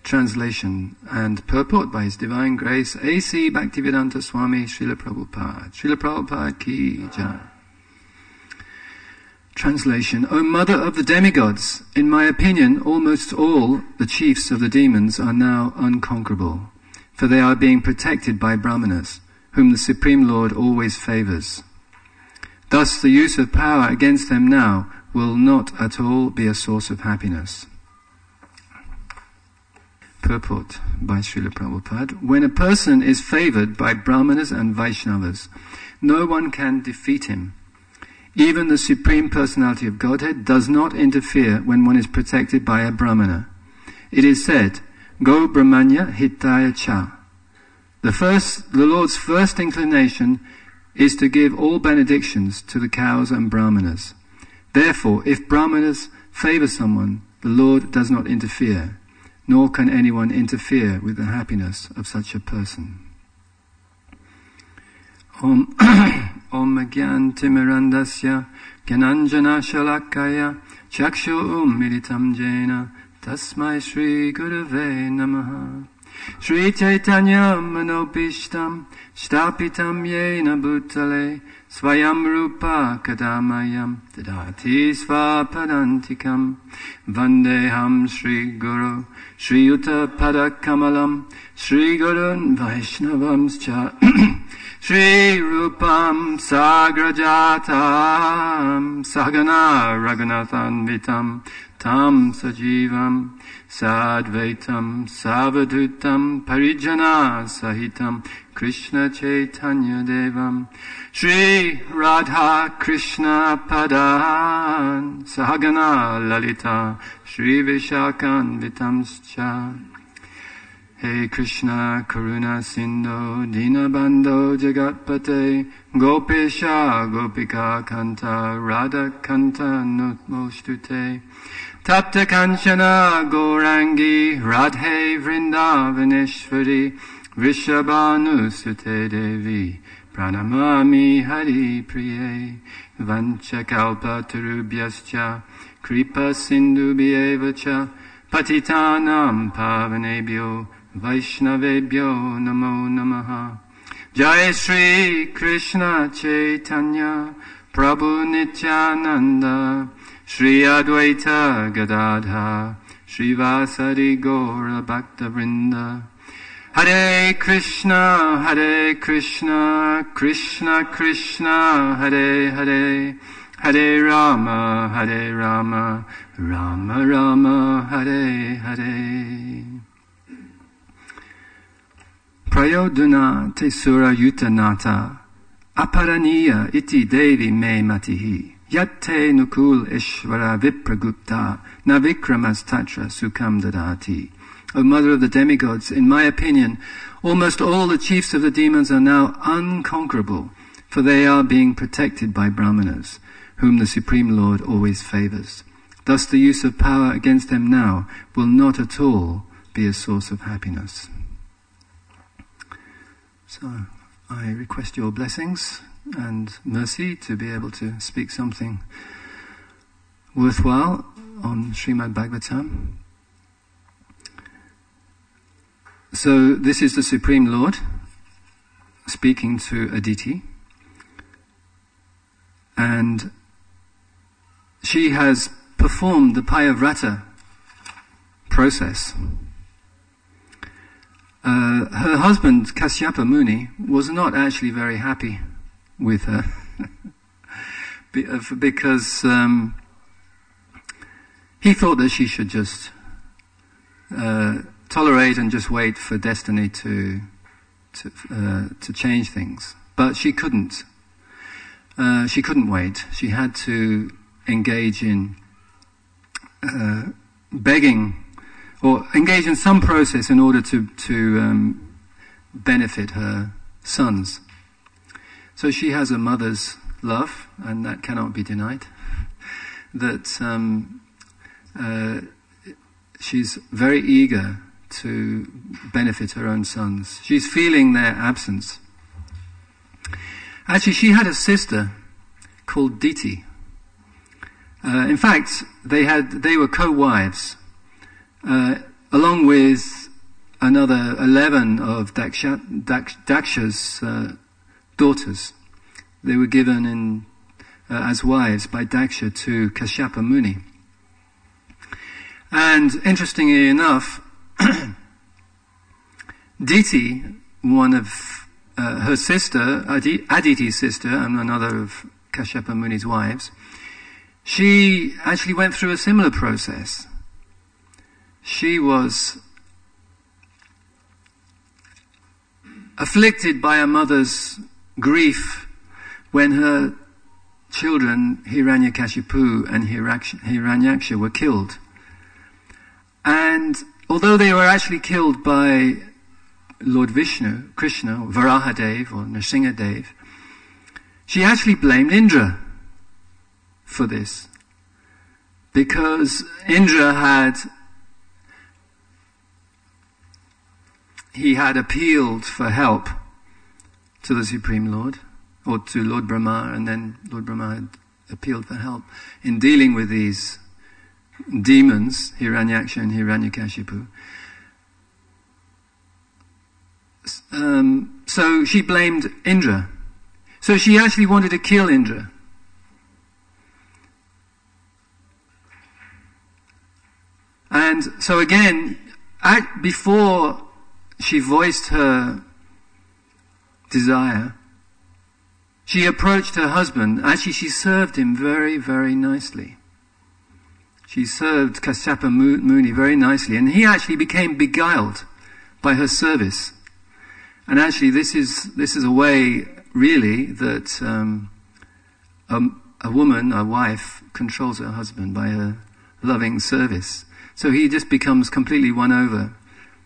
Translation and purport by His Divine Grace A.C. Bhaktivedanta Swami Srila Prabhupada. Srila Prabhupada ki jai. Translation. O Mother of the Demigods, in my opinion, almost all the chiefs of the demons are now unconquerable, for they are being protected by Brahmanas, whom the Supreme Lord always favors. Thus, the use of power against them now will not at all be a source of happiness. Purport by Srila Prabhupada. When a person is favored by Brahmanas and Vaishnavas, no one can defeat him. Even the Supreme Personality of Godhead does not interfere when one is protected by a Brahmana. It is said, Go Brahmanya Hitaya Cha. The Lord's first inclination is to give all benedictions to the cows and Brahmanas. Therefore, if Brahmanas favor someone, the Lord does not interfere, nor can anyone interfere with the happiness of such a person. Om Gyan Timirandasya Gyananjana Shalakaya Chakshu Militam Jena Tasmai Shri Gurave Namaha Shri Chaitanya Manobishtam Shtapitam Yena Bhutale Swayam Rupa Kadamayam Tadati Svapadantikam Vandeham Shri Guru Shri Yuta Padakamalam Shri Gurun Vaishnavamscha Shri Rupam Sagrajatam Sagana Raghunathan Vitam Tam Sajivam Sadvaitam Savadutam Parijana Sahitam Krishna Chaitanya Devam Shri Radha Krishna Padan Sahagana Lalita Shri Vishakan Vitamscha Hey Krishna Karuna Sindhu Dinabandho Jagatpate Gopesha Gopika Kanta Radha Kanta Nutmostute Tapta Kanchana Gaurangi Radhe Vrindavaneshwari Vrishabhanu Sute Devi Pranamami Hari Priye Vanchakalpa Tarubhyascha Kripa Sindhu Bhyevacha Patitanam Pavanebhyo Vaishnavebhyo Namo Namaha Jai Shri Krishna Chaitanya Prabhu Nityananda Shri Advaita Gadadha Shri Vasari Gaura Bhakta Vrinda Hare Krishna Krishna Krishna Hare Hare Hare Rama Rama Rama Hare Hare Prayodhana Tesura Yutanata Aparaniya iti Devi me matihi Yatte nukul ishvara vipragupta Navikramas tatra sukam dadati. O Mother of the Demigods, in my opinion, almost all the chiefs of the demons are now unconquerable, for they are being protected by Brahmanas, whom the Supreme Lord always favors. Thus the use of power against them now will not at all be a source of happiness. So, I request your blessings and mercy to be able to speak something worthwhile on Srimad Bhagavatam. So this is the Supreme Lord speaking to Aditi, and she has performed the Payavrata process. Her husband, Kasyapa Muni, was not actually very happy with her because he thought that she should just tolerate and just wait for destiny to change things. But she couldn't. She couldn't wait. She had to engage in begging or engage in some process in order to benefit her sons. So she has a mother's love, and that cannot be denied. That she's very eager to benefit her own sons. She's feeling their absence. Actually, she had a sister called Diti. In fact, they were co-wives, along with another 11 of Daksha's daughters. They were given as wives by Daksha to Kashyapa Muni. And interestingly enough, Diti, one of her sister, Aditi's sister, and another of Kashyapa Muni's wives, she actually went through a similar process. She was afflicted by a mother's grief when her children, Hiranyakashipu and Hiranyaksha, were killed. And although they were actually killed by Lord Vishnu, Krishna, or Varahadev or Nrsimhadev, she actually blamed Indra for this. Because Indra had appealed for help to the Supreme Lord, or to Lord Brahma, and then Lord Brahma had appealed for help in dealing with these demons, Hiranyaksha and Hiranyakashipu. So she blamed Indra. So she actually wanted to kill Indra. And so again, before she voiced her desire, she approached her husband. Actually, she served him very, very nicely. She served Kashyapa Muni very nicely, and he actually became beguiled by her service. And actually, this is a way, really, that a woman, a wife, controls her husband by her loving service. So he just becomes completely won over,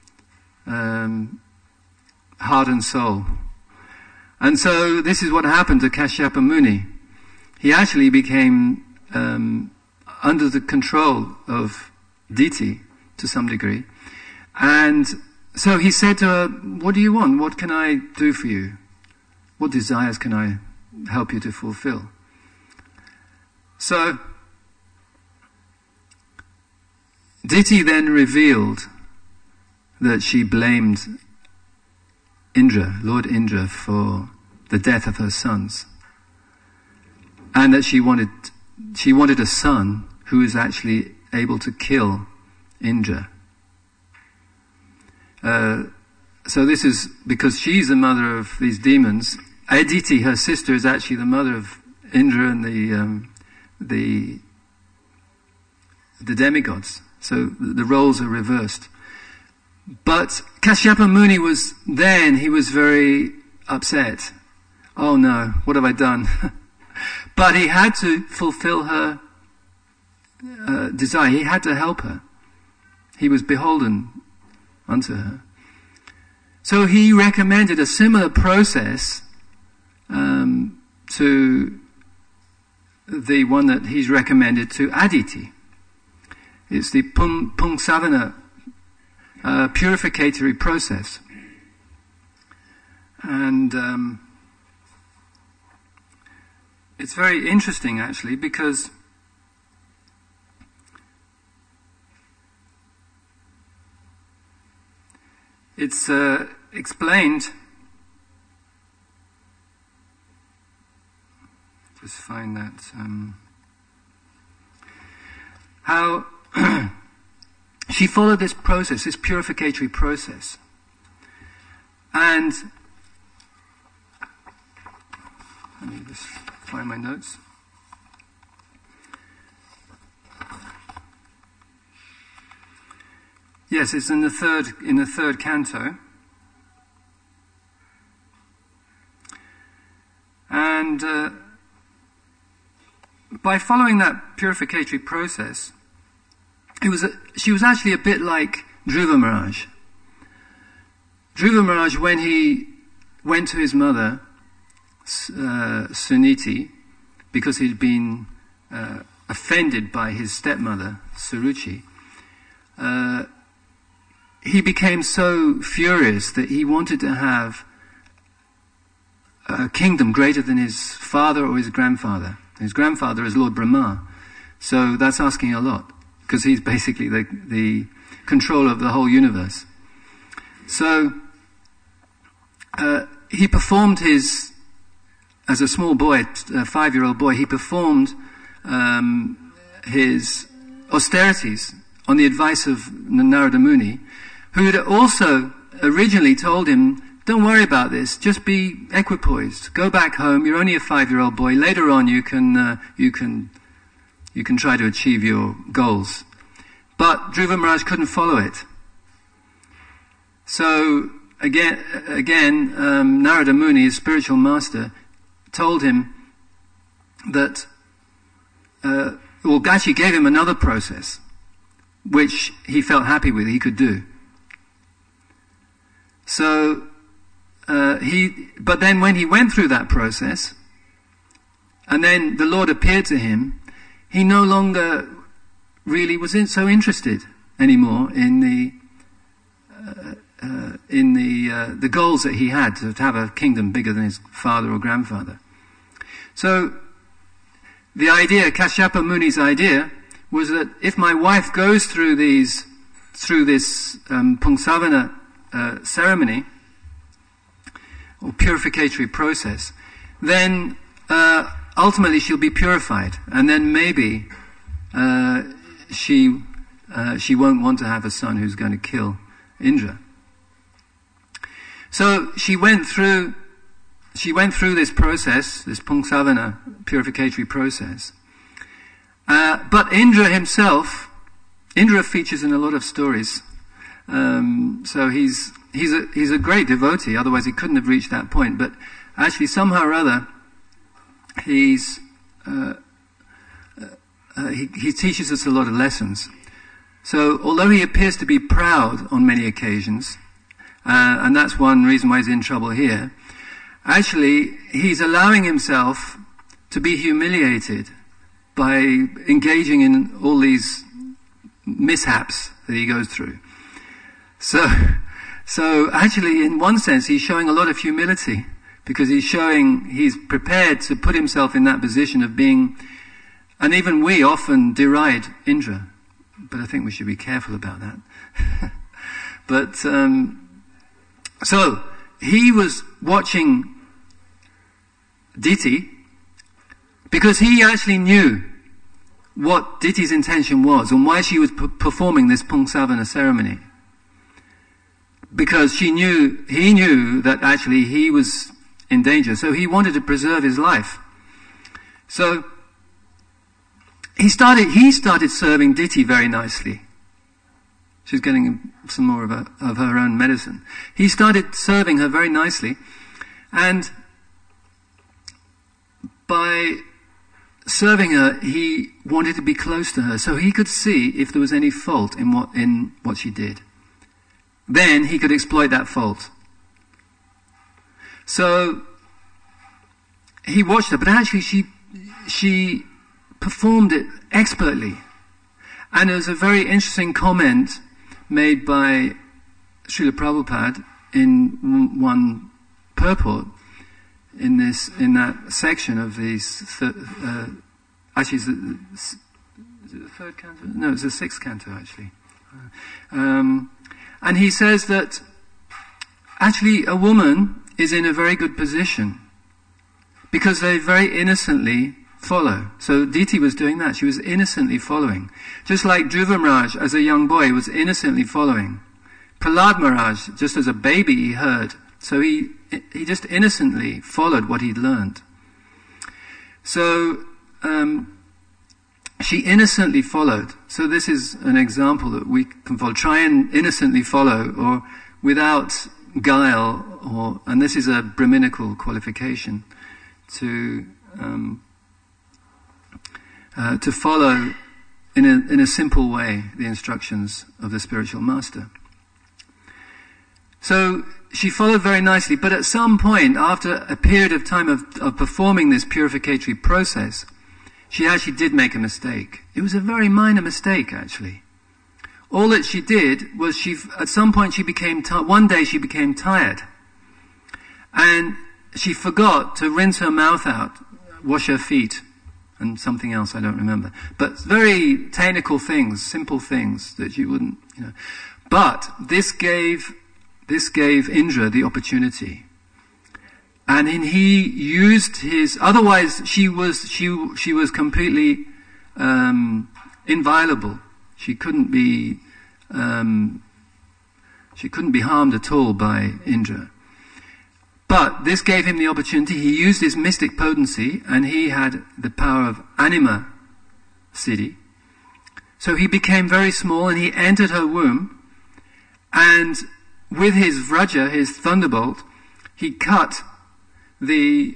heart and soul. And so this is what happened to Kashyapa Muni. He actually became under the control of Diti to some degree. And so he said to her, "What do you want? What can I do for you? What desires can I help you to fulfill?" So Diti then revealed that she blamed Indra, Lord Indra, for the death of her sons, and that she wanted a son who was actually able to kill Indra. So this is because she's the mother of these demons. Aditi, her sister, is actually the mother of Indra and the demigods. So the roles are reversed. But Kashyapa Muni was there, and he was very upset. Oh no, what have I done? But he had to fulfill her desire. He had to help her. He was beholden unto her. So he recommended a similar process to the one that he's recommended to Aditi. It's the Pungsavana purificatory process. And it's very interesting, actually, because it's explained. Just find that how she followed this process, this purificatory process, and let me just find my notes. Yes, it's in the third canto. And by following that purificatory process, she was actually a bit like Dhruva Maharaj. Dhruva Maharaj, when he went to his mother, Suniti, because he'd been offended by his stepmother, Suruchi, he became so furious that he wanted to have a kingdom greater than his father or his grandfather. His grandfather is Lord Brahma, so that's asking a lot, because he's basically the controller of the whole universe. So he performed as a small boy, a 5-year-old boy, he performed his austerities on the advice of Narada Muni, who had also originally told him, don't worry about this, just be equipoised, go back home, you're only a 5-year-old boy, later on you can try to achieve your goals. But Dhruva Maharaj couldn't follow it. So again, Narada Muni, his spiritual master, told him that, actually gave him another process, which he felt happy with, he could do. So, but then when he went through that process, and then the Lord appeared to him, he no longer really was so interested anymore in the goals that he had to have a kingdom bigger than his father or grandfather. So the idea, Kashyapa Muni's idea, was that if my wife goes through this Pungsavana ceremony or purificatory process, then ultimately she'll be purified, and then maybe she won't want to have a son who's going to kill Indra. So she went through this process, this Pungsavana purificatory process. But Indra himself, Indra features in a lot of stories. So he's a great devotee, otherwise he couldn't have reached that point. But actually somehow or other, he teaches us a lot of lessons. So although he appears to be proud on many occasions, and that's one reason why he's in trouble here, actually he's allowing himself to be humiliated by engaging in all these mishaps that he goes through. So actually in one sense he's showing a lot of humility, because he's prepared to put himself in that position of being, and even we often deride Indra, but I think we should be careful about that. But so he was watching Diti because he actually knew what Diti's intention was and why she was performing this Pungsavana ceremony. Because he knew that actually he was in danger, so he wanted to preserve his life. So he started serving Diti very nicely. She's getting some more of her own medicine. He started serving her very nicely, and by serving her, he wanted to be close to her, so he could see if there was any fault in what she did. Then he could exploit that fault. So he watched her, but actually she performed it expertly. And there's a very interesting comment made by Srila Prabhupada in one purport in that section of these. Actually, is it the third canto? No, it's the sixth canto actually. And he says that actually a woman is in a very good position because they very innocently follow. So Diti was doing that. She was innocently following. Just like Dhruva Maharaj as a young boy was innocently following. Prahlad Maharaj, just as a baby, he heard. So he just innocently followed what he'd learned. So she innocently followed. So this is an example that we can follow. Try and innocently follow, or without guile, and this is a Brahminical qualification, to follow in a simple way the instructions of the spiritual master. So she followed very nicely, but at some point, after a period of time of performing this purificatory process, she actually did make a mistake. It was a very minor mistake, actually. All that she did was at some point one day she became tired, and she forgot to rinse her mouth out, wash her feet, and something else I don't remember. But very technical things, simple things that you wouldn't, But this gave this gave Indra the opportunity. And he used his, otherwise she was completely inviolable. She couldn't be harmed at all by Indra. But this gave him the opportunity. He used his mystic potency, and he had the power of Anima Siddhi. So he became very small, and he entered her womb, and with his Vraja, his thunderbolt, he cut the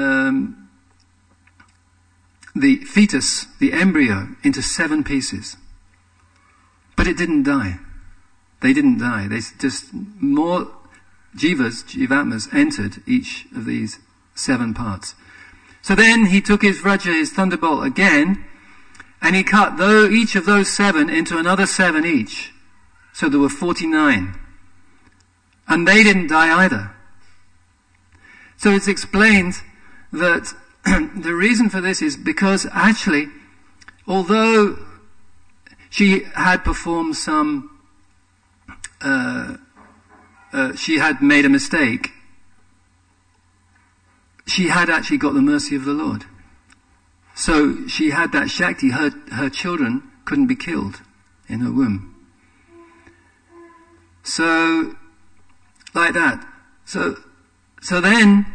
fetus, the embryo, into 7 pieces. But it didn't die. They didn't die. They just, more jivatmas entered each of these 7 parts. So then he took his Vraja, his thunderbolt again, and he cut each of those 7 into another 7 each. So there were 49. And they didn't die either. So it's explained that the reason for this is because actually, although she had performed she had made a mistake, she had actually got the mercy of the Lord. So she had that Shakti, her children couldn't be killed in her womb. So, like that. So then,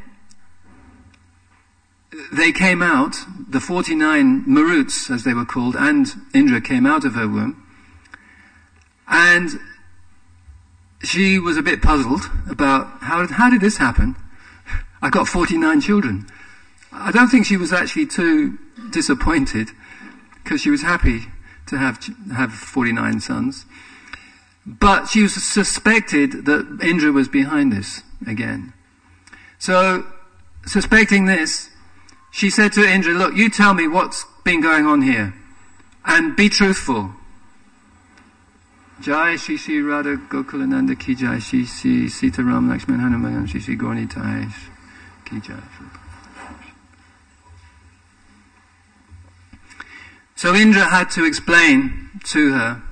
they came out, the 49 Maruts, as they were called, and Indra came out of her womb. And she was a bit puzzled about how did this happen? I got 49 children. I don't think she was actually too disappointed, because she was happy to have 49 sons. But she was suspected that Indra was behind this again. So, suspecting this, she said to Indra, look, you tell me what's been going on here, and be truthful. Jai Shri Shri Radha Gokulananda Ki Jai, Shri Shri Sita Ram Lakshman Hanuman, Shri Shri Gaura Nitai Ki Jai. So Indra had to explain to her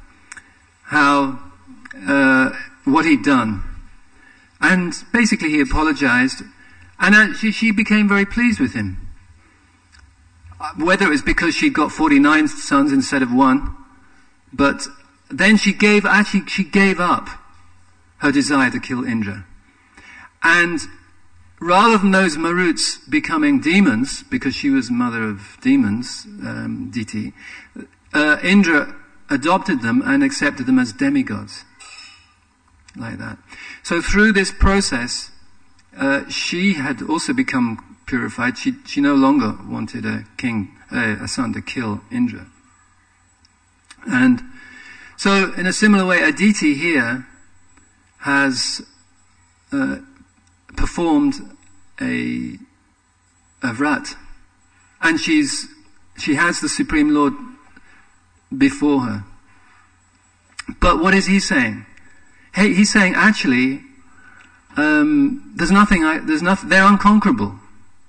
what he'd done. And basically he apologized, and she became very pleased with him. Whether it was because she'd got 49 sons instead of 1, but then she gave up her desire to kill Indra. And rather than those Maruts becoming demons, because she was mother of demons, Diti, Indra adopted them and accepted them as demigods. Like that. So through this process, she had also become purified. She no longer wanted a son to kill Indra. And so in a similar way, Aditi here has performed a vrat, and she has the Supreme Lord before her. But what is he saying? Hey, he's saying actually, they're unconquerable.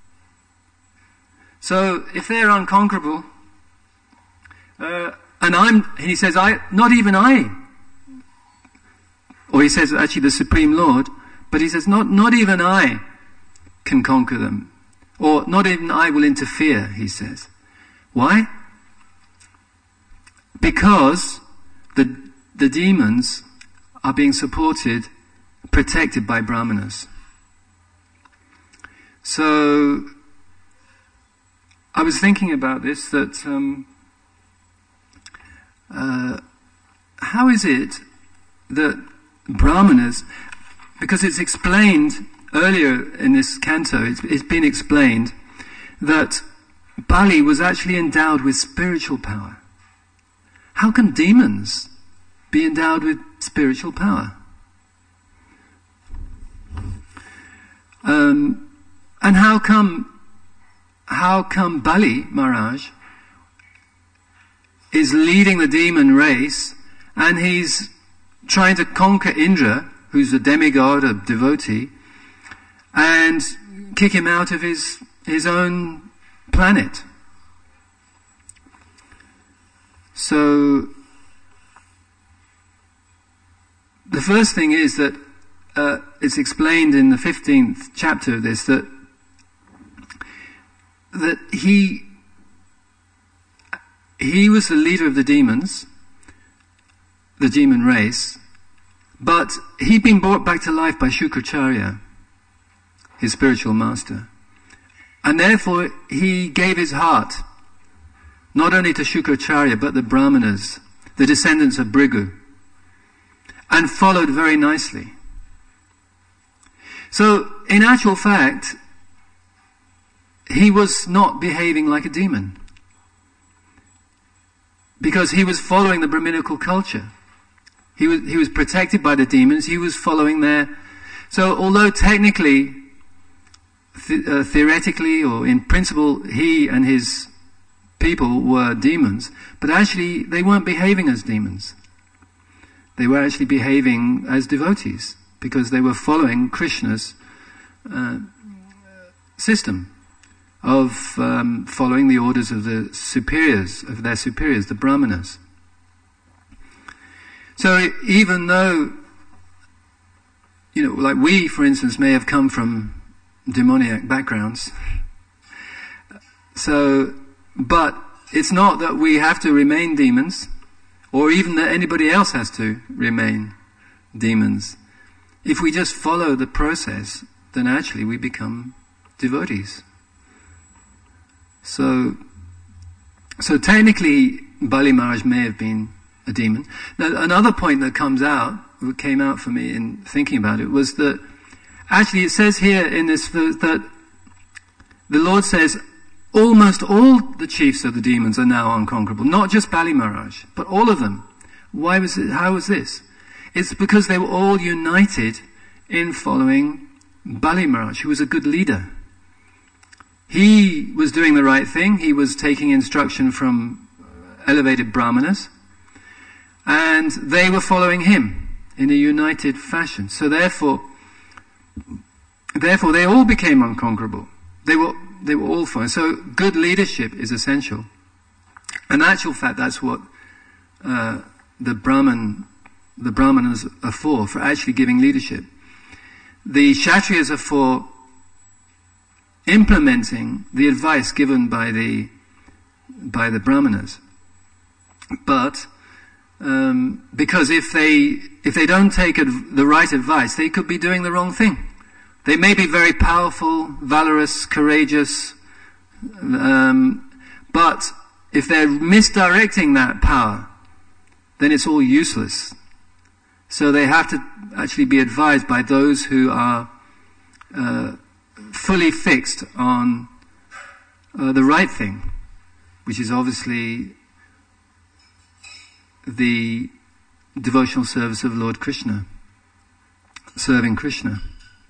So if they're unconquerable, he says, not even I, or he says actually the Supreme Lord, but he says not even I can conquer them, or not even I will interfere, he says. Why? Because the demons are being protected by brahmanas. So I was thinking about this, that how is it that brahmanas, because it's explained earlier in this canto, it's been explained that Bali was actually endowed with spiritual power. How can demons be endowed with spiritual power? And how come Bali Maharaj is leading the demon race, and he's trying to conquer Indra, who's a demigod, a devotee, and kick him out of his own planet? So the first thing is that it's explained in the 15th chapter of this that he was the leader of the demons, the demon race, but he'd been brought back to life by Shukracharya, his spiritual master. And therefore he gave his heart not only to Shukracharya but the Brahmanas, the descendants of Bhrigu, and followed very nicely. So in actual fact, he was not behaving like a demon, because he was following the Brahminical culture. He was protected by the demons. He was following their... So although technically, theoretically, or in principle, he and his people were demons, but actually they weren't behaving as demons. They were actually behaving as devotees, because they were following Krishna's system of following the orders of the superiors, of their superiors, the Brahmanas. So even though, like we, for instance, may have come from demoniac backgrounds, but it's not that we have to remain demons, or even that anybody else has to remain demons. If we just follow the process, then actually we become devotees. So technically, Bali Maharaj may have been a demon. Now, another point that came out for me in thinking about it, was that actually it says here in this verse that the Lord says almost all the chiefs of the demons are now unconquerable. Not just Bali Maharaj, but all of them. Why was it? How was this? It's because they were all united in following Bali Maharaj, who was a good leader. He was doing the right thing. He was taking instruction from elevated Brahmanas, and they were following him in a united fashion. So therefore they all became unconquerable. They were all following. So good leadership is essential. In actual fact, that's what the Brahmanas are for actually giving leadership. The Kshatriyas are for implementing the advice given by the Brahmanas. But because if they don't take the right advice, they could be doing the wrong thing. They may be very powerful, valorous, courageous, but if they're misdirecting that power, then it's all useless. So they have to actually be advised by those who are fully fixed on the right thing, which is obviously the devotional service of Lord Krishna, serving Krishna.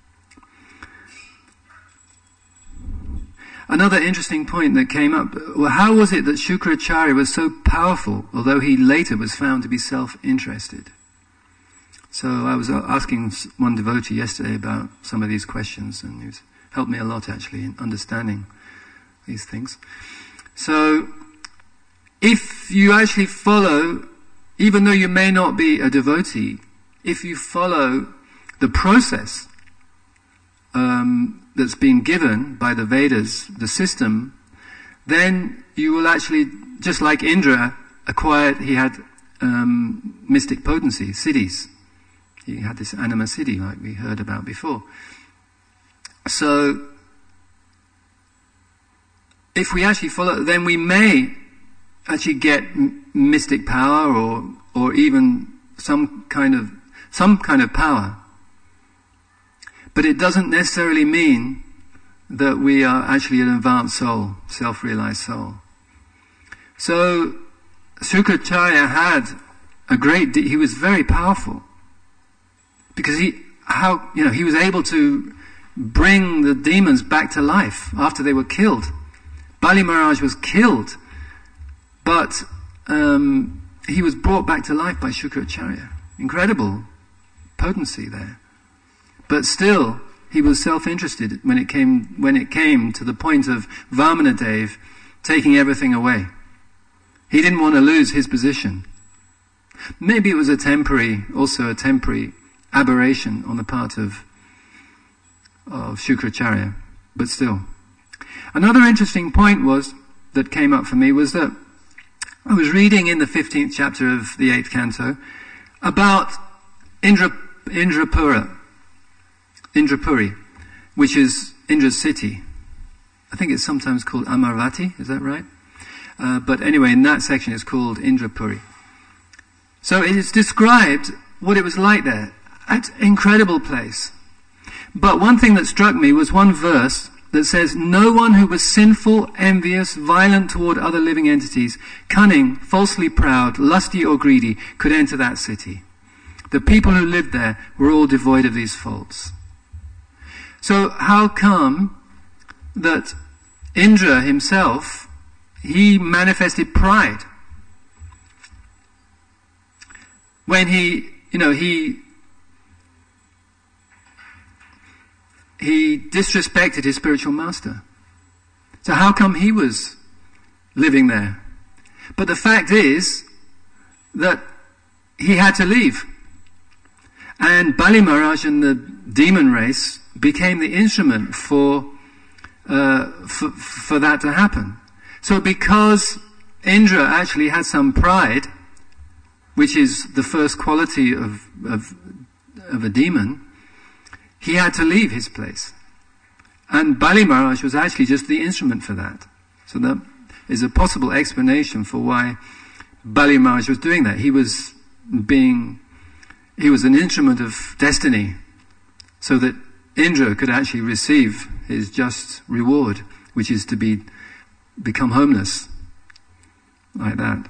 Another interesting point that came up, well, how was it that Shukracharya was so powerful, although he later was found to be self-interested? So I was asking one devotee yesterday about some of these questions, and he helped me a lot actually in understanding these things. So if you actually follow, even though you may not be a devotee, if you follow the process that's been given by the Vedas, the system, then you will actually, just like Indra he had mystic potency, siddhis. He had this anima siddhi, like we heard about before. So, if we actually follow, then we may actually get mystic power, or even some kind of power. But it doesn't necessarily mean that we are actually an advanced soul, self-realized soul. So, Shukracharya had he was very powerful, because he was able to bring the demons back to life after they were killed. Bali Maharaj was killed, but he was brought back to life by Shukracharya. Incredible potency there. But still, he was self-interested when it came to the point of Vamanadev taking everything away. He didn't want to lose his position. Maybe it was a temporary aberration on the part of Shukracharya, but still. Another interesting point that came up for me was that I was reading in the 15th chapter of the 8th canto about Indrapuri, which is Indra's city. I think it's sometimes called Amaravati, is that right? But anyway, in that section it's called Indrapuri. So it is described what it was like there. An incredible place. But one thing that struck me was one verse that says, "No one who was sinful, envious, violent toward other living entities, cunning, falsely proud, lusty or greedy, could enter that city." The people who lived there were all devoid of these faults. So how come that Indra himself, he manifested pride when he disrespected his spiritual master? So how come he was living there? But the fact is that he had to leave. And Bali Maharaj and the demon race became the instrument for that to happen. So because Indra actually had some pride, which is the first quality of a demon, he had to leave his place. And Bali Maharaj was actually just the instrument for that. So that is a possible explanation for why Bali Maharaj was doing that. He was an instrument of destiny, so that Indra could actually receive his just reward, which is to become homeless. Like that.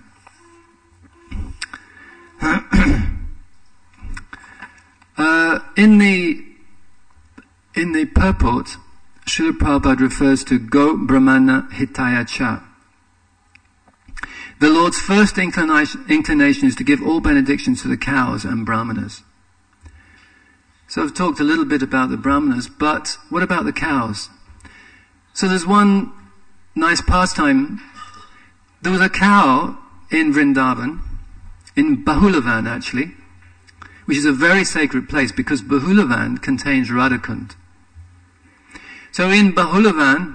In the purport, Srila Prabhupada refers to Go Brahmana Hitaya Cha. The Lord's first inclination is to give all benedictions to the cows and brahmanas. So I've talked a little bit about the brahmanas, but what about the cows? So there's one nice pastime. There was a cow in Vrindavan, in Bahulavan actually, which is a very sacred place because Bahulavan contains Radhakund. So in Bahulavan,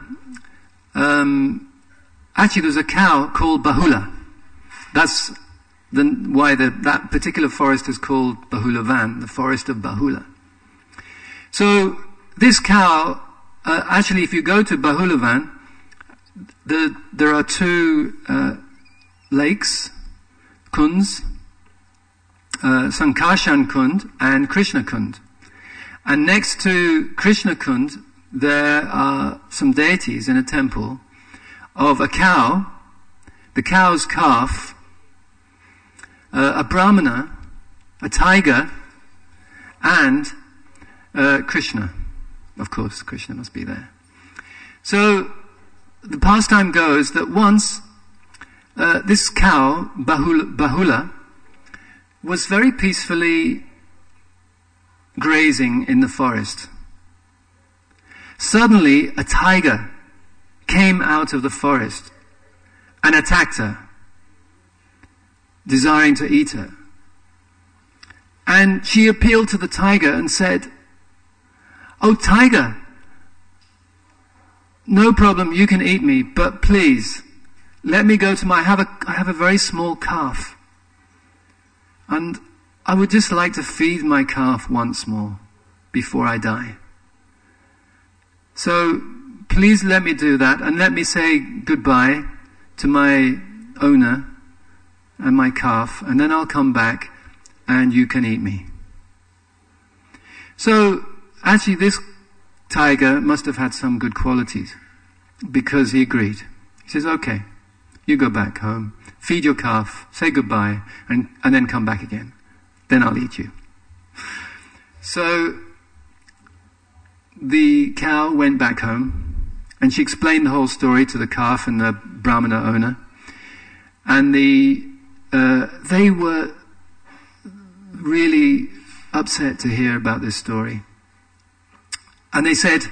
actually there's a cow called Bahula. That's why that particular forest is called Bahulavan, the forest of Bahula. So this cow, actually if you go to Bahulavan, there are two lakes, kunds, Sankarshan Kund and Krishna Kund. And next to Krishna Kund, there are some deities in a temple of a cow, the cow's calf, a brahmana, a tiger, and Krishna. Of course, Krishna must be there. So the pastime goes that once this cow, Bahula, was very peacefully grazing in the forest. Suddenly, a tiger came out of the forest and attacked her, desiring to eat her. And she appealed to the tiger and said, "Oh, tiger, no problem, you can eat me, but please, let me go to I have a very small calf. And I would just like to feed my calf once more before I die. So please let me do that and let me say goodbye to my owner and my calf, and then I'll come back and you can eat me." So actually this tiger must have had some good qualities because he agreed. He says, "Okay, you go back home, feed your calf, say goodbye, and then come back again. Then I'll eat you." So the cow went back home, and she explained the whole story to the calf and the brahmana owner. And they were really upset to hear about this story. And they said,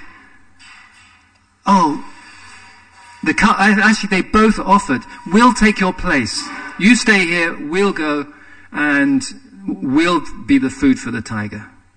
"Oh, the cow," actually they both offered, "We'll take your place. You stay here, we'll go, and we'll be the food for the tiger."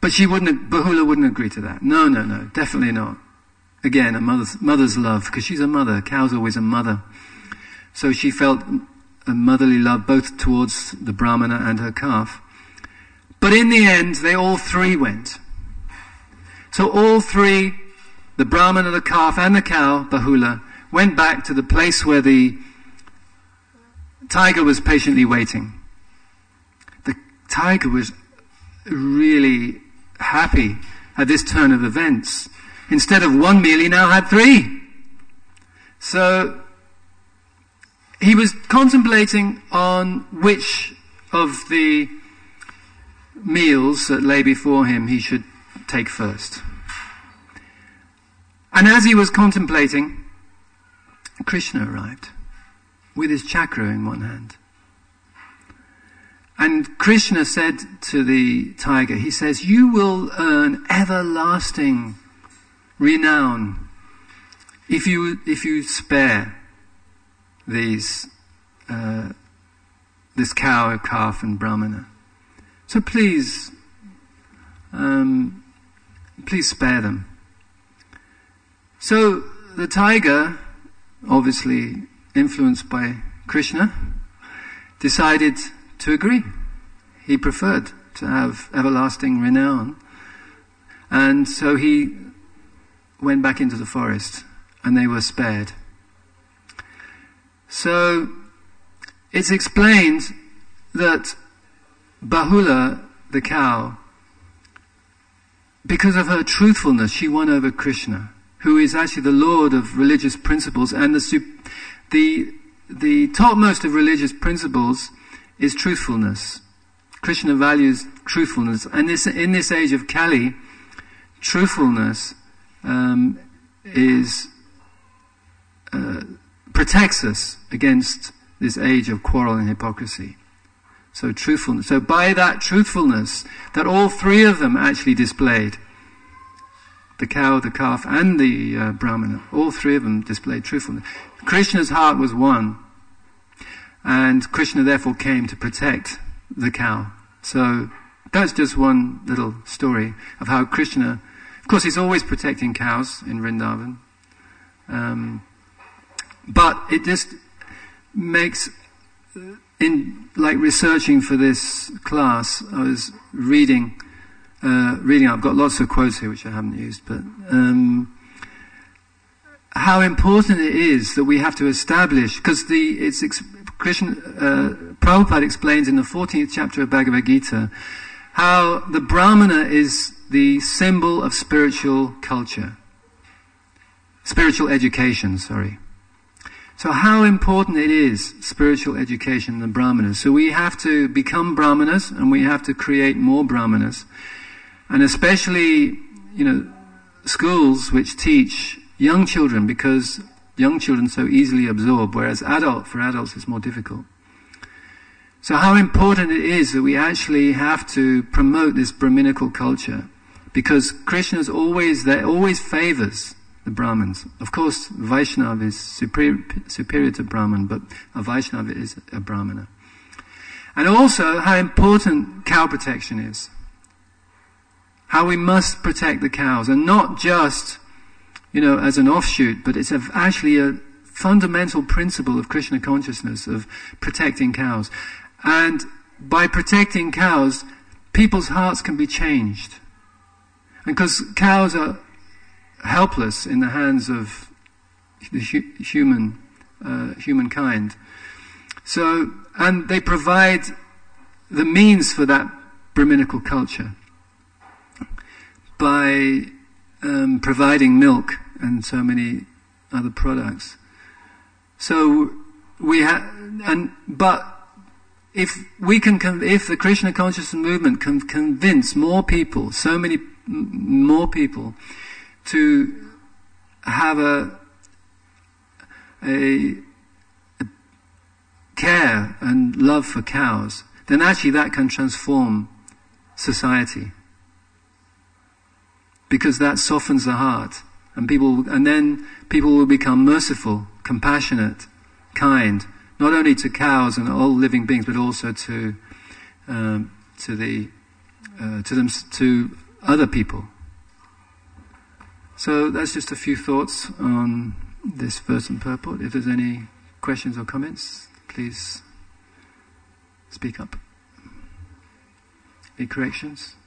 But Bahula wouldn't agree to that. No, definitely not. Again, a mother's love, because she's a mother. A cow's always a mother. So she felt a motherly love both towards the Brahmana and her calf. But in the end, they all three went. So all three, the Brahmana, the calf, and the cow, Bahula, went back to the place where the tiger was patiently waiting. The tiger was really happy at this turn of events. Instead of one meal, he now had 3. So he was contemplating on which of the meals that lay before him he should take first. And as he was contemplating, Krishna arrived with his chakra in one hand. And Krishna said to the tiger, he says, "You will earn everlasting renown if you spare this cow, calf, and Brahmana. So please spare them." So the tiger, obviously influenced by Krishna, decided to agree. He preferred to have everlasting renown. And so he went back into the forest, and they were spared. So it's explained that Bahula, the cow, because of her truthfulness, she won over Krishna, who is actually the Lord of religious principles, and the topmost of religious principles is truthfulness. Krishna values truthfulness, and in this age of Kali, truthfulness protects us against this age of quarrel and hypocrisy. So truthfulness. So by that truthfulness that all three of them actually displayed, the cow, the calf, and the Brahmana, all three of them displayed truthfulness. Krishna's heart was one, and Krishna therefore came to protect the cow. So that's just one little story of how Krishna, of course, he's always protecting cows in Vrindavan. But it just makes, in like researching for this class, I was reading, I've got lots of quotes here which I haven't used, but how important it is that we have to establish, because Prabhupada explains in the 14th chapter of Bhagavad Gita how the Brahmana is the symbol of spiritual culture, spiritual education, So how important it is, spiritual education in the Brahmanas. So we have to become Brahmanas, and we have to create more Brahmanas. And especially, schools which teach young children, because young children so easily absorb, whereas for adults it's more difficult. So how important it is that we actually have to promote this Brahminical culture, because Krishna is always there, always favors the Brahmins. Of course, Vaishnava is superior to Brahman, but a Vaishnava is a Brahmana. And also how important cow protection is. How we must protect the cows, and not just, as an offshoot, but it's actually a fundamental principle of Krishna consciousness of protecting cows. And by protecting cows, people's hearts can be changed. And because cows are helpless in the hands of the humankind. So, and they provide the means for that Brahminical culture by providing milk and so many other products. So but if the Krishna consciousness movement can convince more people, so many more people, to have a care and love for cows, then actually that can transform society. Because that softens the heart, and then people will become merciful, compassionate, kind, not only to cows and all living beings, but also to other people. So that's just a few thoughts on this verse and purport. If there's any questions or comments, please speak up. Any corrections?